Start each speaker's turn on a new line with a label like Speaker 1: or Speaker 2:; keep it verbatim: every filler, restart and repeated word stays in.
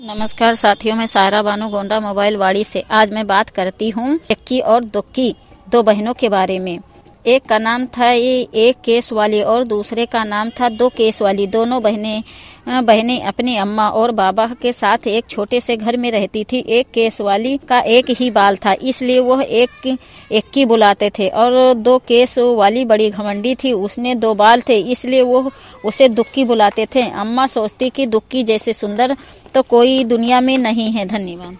Speaker 1: नमस्कार साथियों, मैं सायरा बानो गोंडा मोबाइल वाड़ी से। आज मैं बात करती हूँ इक्की और दुक्की दो बहनों के बारे में। एक का नाम था ये एक केस वाली और दूसरे का नाम था दो केस वाली। दोनों बहनें बहनें अपनी अम्मा और बाबा के साथ एक छोटे से घर में रहती थी। एक केस वाली का एक ही बाल था, इसलिए वह एक इक्की बुलाते थे, और दो केस वाली बड़ी घमंडी थी, उसने दो बाल थे, इसलिए वो उसे दुक्की बुलाते थे। अम्मा सोचती कि दुक्की जैसे सुंदर तो कोई दुनिया में नहीं है। धन्यवाद।